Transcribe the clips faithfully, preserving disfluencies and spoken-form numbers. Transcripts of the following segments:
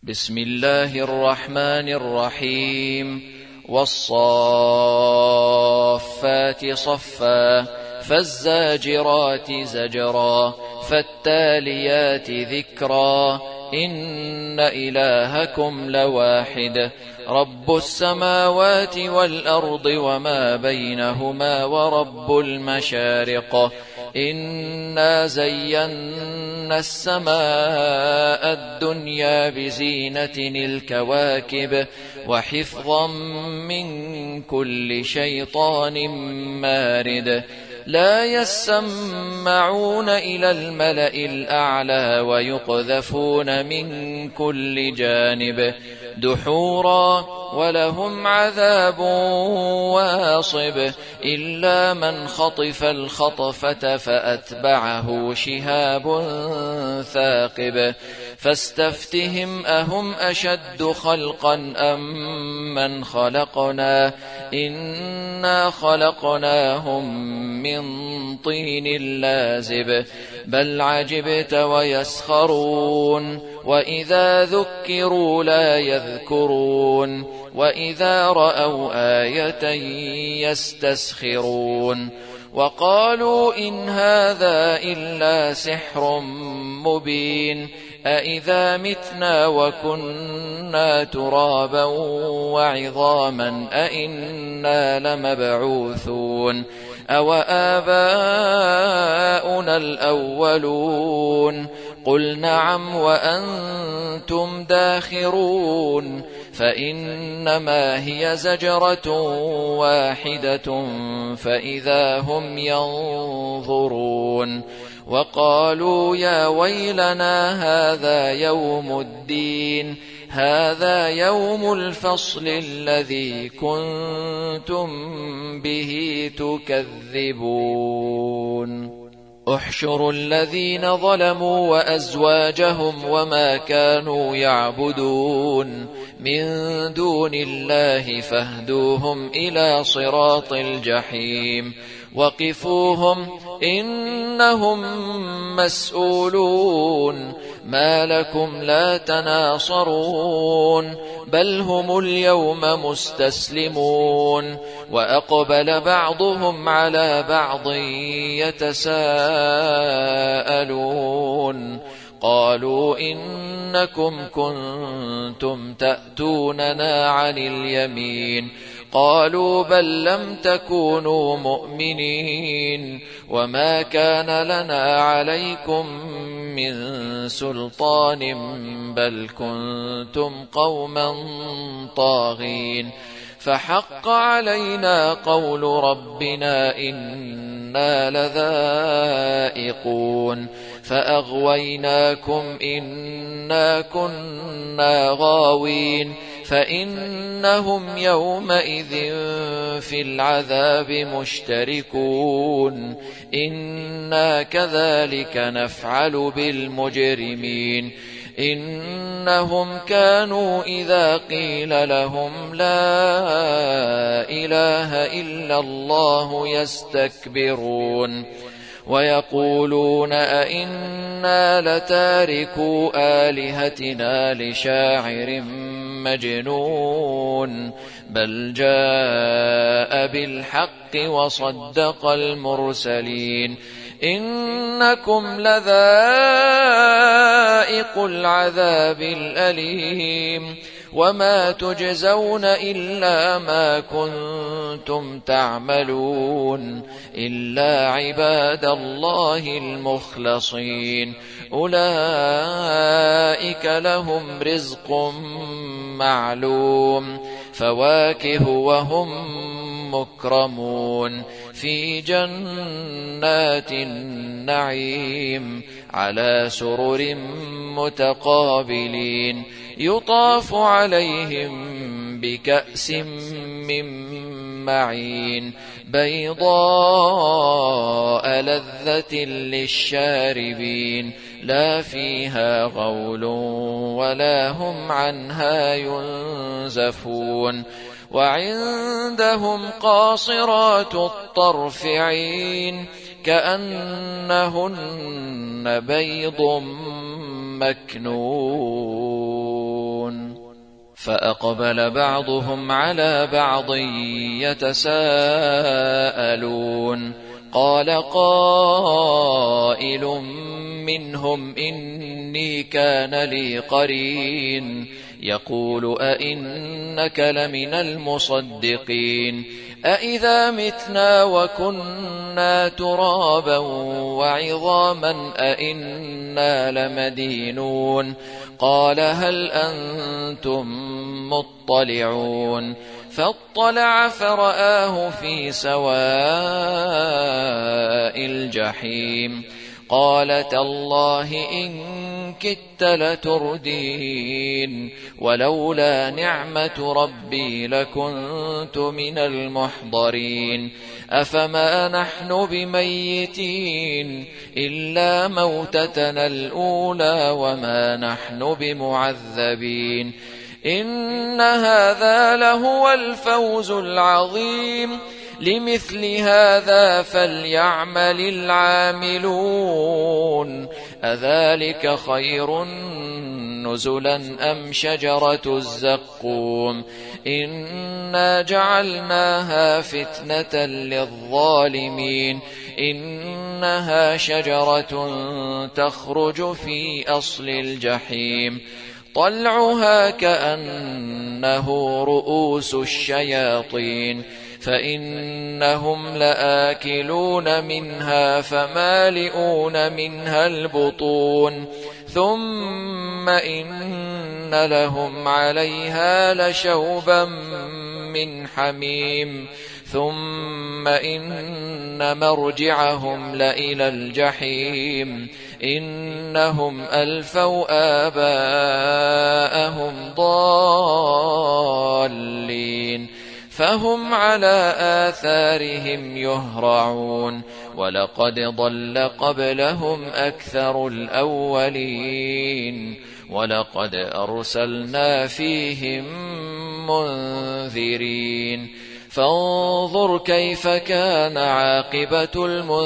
بسم الله الرحمن الرحيم والصافات صفا فالزاجرات زجرا فالتاليات ذكرا إن إلهكم لواحد رب السماوات والأرض وما بينهما ورب المشارق إنا زينا السماء الدنيا بزينة الكواكب وحفظا من كل شيطان مارد لا يسمعون إلى الملأ الأعلى ويقذفون من كل جانب دحورا ولهم عذاب واصب إلا من خطف الخطفة فأتبعه شهاب ثاقب فاستفتهم أهم أشد خلقا أم من خلقنا إنا خلقناهم من طين لازب بل عجبت ويسخرون وإذا ذكروا لا يذكرون وإذا رأوا آية يستسخرون وقالوا إن هذا إلا سحر مبين أإذا متنا وكنا ترابا وعظاما أإنا لمبعوثون أو آباؤنا الأولون قل نعم وأنتم داخرون فإنما هي زجرة واحدة فإذا هم ينظرون وقالوا يا ويلنا هذا يوم الدين هذا يوم الفصل الذي كنتم به تكذبون احشروا الذين ظلموا وأزواجهم وما كانوا يعبدون من دون الله فاهدوهم إلى صراط الجحيم وقفوهم إنهم مسؤولون ما لكم لا تناصرون بل هم اليوم مستسلمون وأقبل بعضهم على بعض يتساءلون قالوا إنكم كنتم تأتوننا عن اليمين قالوا بل لم تكونوا مؤمنين وما كان لنا عليكم من سلطان بل كنتم قوما طاغين فحق علينا قول ربنا إنا لذائقون فأغويناكم إنا كنا غاوين فإنهم يومئذ في العذاب مشتركون إنا كذلك نفعل بالمجرمين إنهم كانوا إذا قيل لهم لا إله إلا الله يستكبرون ويقولون أئنا لتاركو آلهتنا لشاعر مجنون بل جاء بالحق وصدق المرسلين إنكم لذائق العذاب الأليم وما تجزون إلا ما كنتم تعملون إلا عباد الله المخلصين أولئك لهم رزق معلوم فواكه وهم مكرمون في جنات النعيم على سرر متقابلين يطاف عليهم بكأس من معين بيضاء لذة للشاربين لا فيها غول ولا هم عنها ينزفون وعندهم قاصرات الطرف عين كأنهن بيض مكنون. يتساءلون فأقبل بعضهم على بعض يتساءلون قال قائل منهم إني كان لي قرين يقول أئنك لمن المصدقين أئذا متنا وكنا ترابا وعظاما أئنا لمدينون قال هل أنتم مطلعون فاطلع فرآه في سواء الجحيم قال تالله إن كدت لتردين ولولا نعمة ربي لكنت من المحضرين أفما نحن بميتين إلا موتتنا الأولى وما نحن بمعذبين إن هذا لهو الفوز العظيم لمثل هذا فليعمل العاملون أذلك خير نزلا أم شجرة الزقوم إنا جعلناها فتنة للظالمين إنها شجرة تخرج في أصل الجحيم طلعها كأنه رؤوس الشياطين فإنهم لآكلون منها فمالئون منها البطون ثم إن لهم عليها لشوبا من حميم ثم إن مرجعهم لإلى الجحيم إنهم ألفوا آباءهم ضالين فهم على آثارهم يهرعون ولقد ضل قبلهم أكثر الأولين ولقد أرسلنا فيهم منذرين فانظر كيف كان عاقبة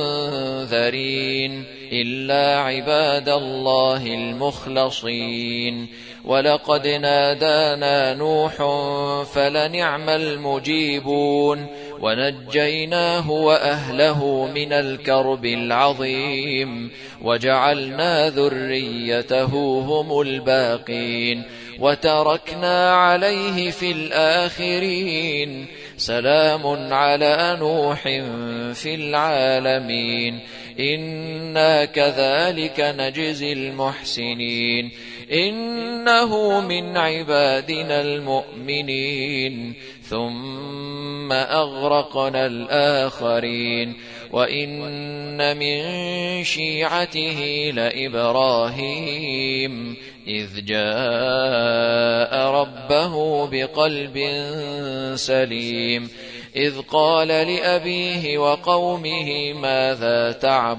المنذرين إلا عباد الله المخلصين ولقد نادانا نوح فلنعم المجيبون ونجيناه وأهله من الكرب العظيم وجعلنا ذريته هم الباقين وتركنا عليه في الآخرين سلام على نوح في العالمين إنا كذلك نجزي المحسنين إنه من عبادنا المؤمنين ثم أغرقنا الآخرين وإن من شيعته لإبراهيم إذ جاء ربه بقلب سليم إذ قال لأبيه وقومه ماذا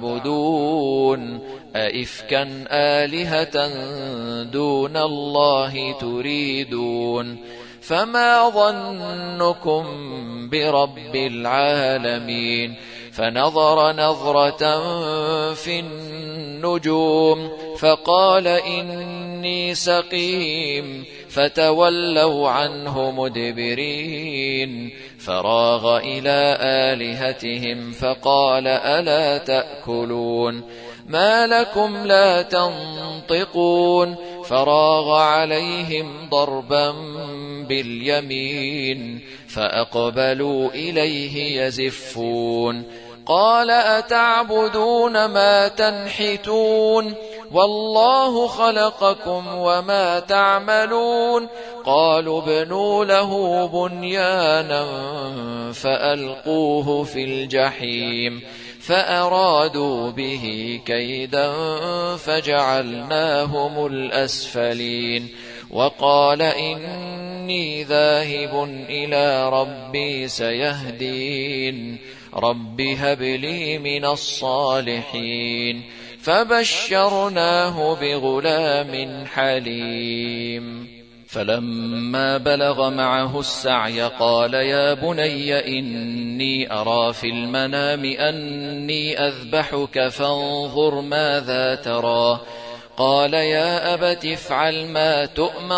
تعبدون أئفكا آلهة دون الله تريدون فما ظنكم برب العالمين فنظر نظرة في النجوم فقال إني سقيم فتولوا عنه مدبرين فراغ إلى آلهتهم فقال ألا تأكلون ما لكم لا تنطقون فراغ عليهم ضربا باليمين فأقبلوا إليه يزفون قال أتعبدون ما تنحتون والله خلقكم وما تعملون قالوا ابنوا له بنيانا فألقوه في الجحيم فأرادوا به كيدا فجعلناهم الأسفلين وقال إني ذاهب إلى ربي سيهدين رب هب لي من الصالحين فبشرناه بغلام حليم فلما بلغ معه السعي قال يا بني إني أرى في المنام أني أذبحك فانظر ماذا ترى قال يا أبت افعل ما تؤمر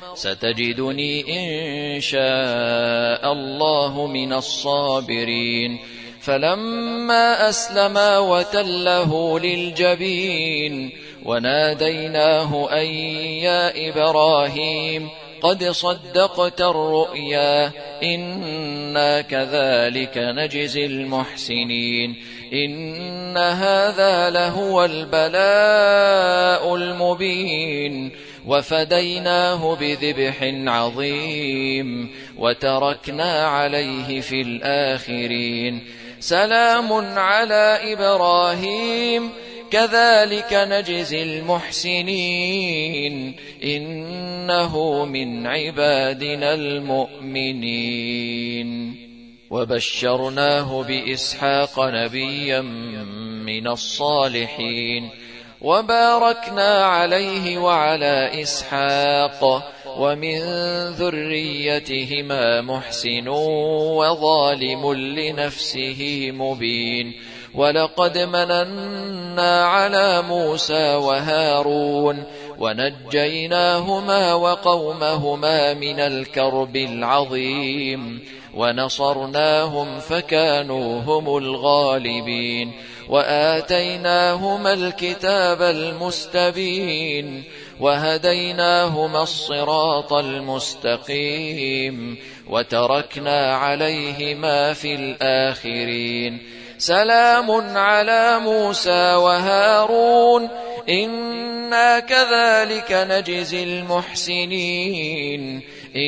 ستجدني إن شاء الله من الصابرين. فلما أسلما وتله للجبين وناديناه أن يا إبراهيم قد صدقت الرؤيا إنا كذلك نجزي المحسنين إن هذا لهو البلاء المبين وفديناه بذبح عظيم وتركنا عليه في الآخرين سلام على إبراهيم كذلك نجزي المحسنين إنه من عبادنا المؤمنين. وبشرناه بإسحاق نبيا من الصالحين وباركنا عليه وعلى إسحاق ومن ذريتهما محسن وظالم لنفسه مبين. ولقد مننا على موسى وهارون ونجيناهما وقومهما من الكرب العظيم ونصرناهم فكانوا هم الغالبين وآتيناهما الكتاب المستبين وهديناهما الصراط المستقيم وتركنا عليهما في الآخرين سلام على موسى وهارون إنا كذلك نجزي المحسنين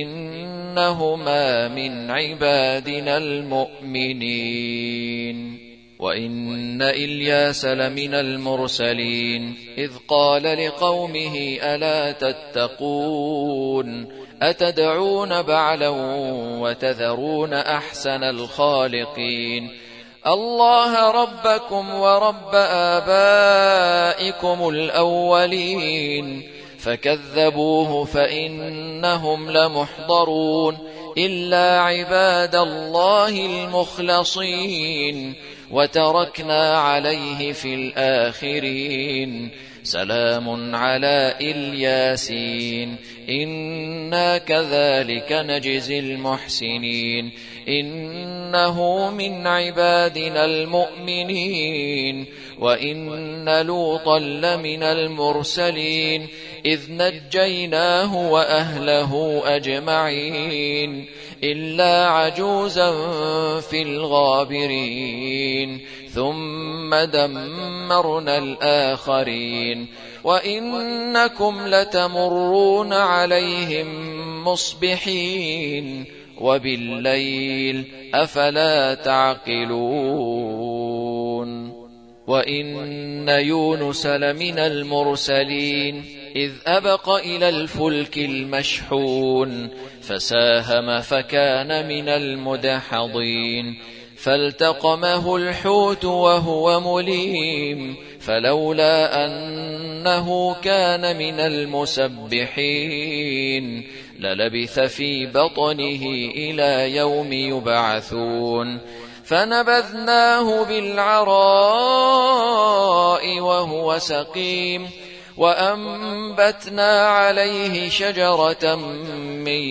إنهما من عبادنا المؤمنين. وإن إلياس لمن المرسلين إذ قال لقومه ألا تتقون أتدعون بعلا وتذرون أحسن الخالقين الله ربكم ورب آبائكم الأولين فكذبوه فإنهم لمحضرون إلا عباد الله المخلصين وتركنا عليه في الآخرين سلام على الياسين إنا كذلك نجزي المحسنين إنه من عبادنا المؤمنين. وإن لوطا لمن المرسلين إذ نجيناه وأهله أجمعين إلا عجوزا في الغابرين ثم دمرنا الآخرين وإنكم لتمرون عليهم مصبحين وبالليل أفلا تعقلون. وإن يونس لمن المرسلين إذ أبق إلى الفلك المشحون فساهم فكان من المدحضين فالتقمه الحوت وهو مليم فلولا أنه كان من المسبحين للبث في بطنه إلى يوم يبعثون فنبذناه بالعراء وهو سقيم وأنبتنا عليه شجرة من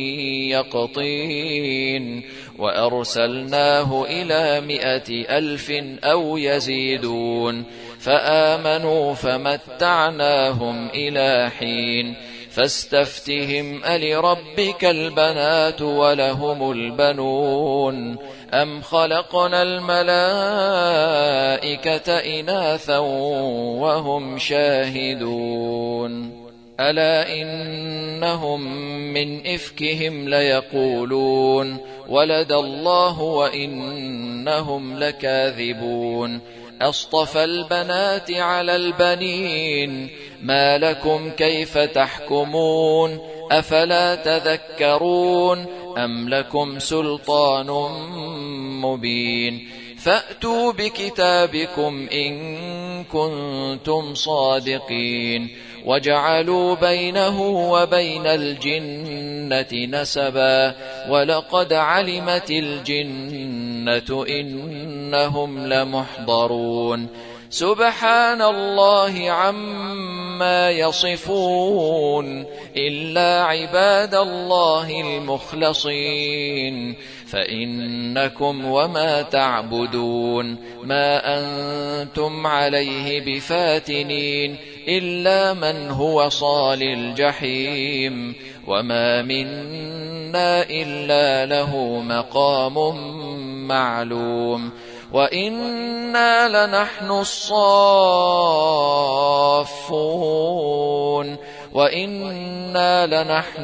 يقطين وأرسلناه إلى مائة ألف أو يزيدون فآمنوا فمتعناهم إلى حين فاستفتهم ألربك البنات ولهم البنون أم خلقنا الملائكة إناثا وهم شاهدون ألا إنهم من إفكهم ليقولون ولد الله وإنهم لكاذبون أصطفى البنات على البنين ما لكم كيف تحكمون أفلا تذكرون أم لكم سلطان مبين فأتوا بكتابكم إن كنتم صادقين وجعلوا بينه وبين الجنة نسبا ولقد علمت الجنة إنهم لمحضرون سبحان الله عما عما يصفون إلا عباد الله المخلصين فإنكم وما تعبدون ما أنتم عليه بفاتنين إلا من هو صال الجحيم وما منا إلا له مقام معلوم وإنا لنحن الصافون وإنا لنحن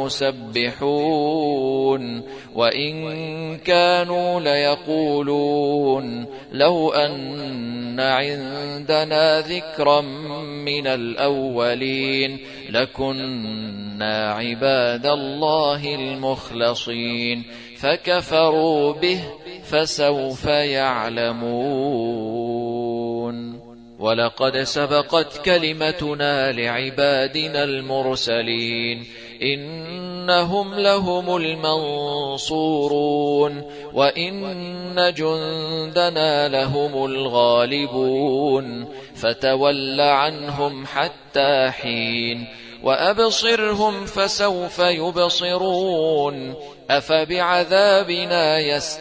المسبحون وإن كانوا ليقولون لو أن عندنا ذكرا من الأولين لكنا عباد الله المخلصين فكفروا به فسوف يعلمون ولقد سبقت كلمتنا لعبادنا المرسلين إنهم لهم المنصورون وإن جندنا لهم الغالبون فتول عنهم حتى حين وأبصرهم فسوف يبصرون أفبعذابنا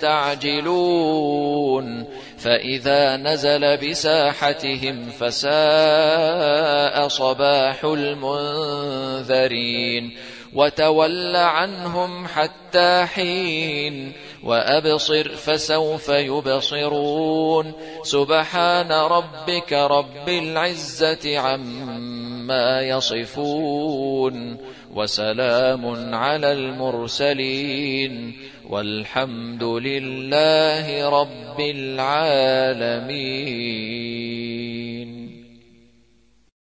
يستعجلون فإذا نزل بساحتهم فساء صباح المنذرين وتول عنهم حتى حين وأبصر فسوف يبصرون سبحان ربك رب العزة عما يصفون وسلام على المرسلين والحمد لله رب العالمين.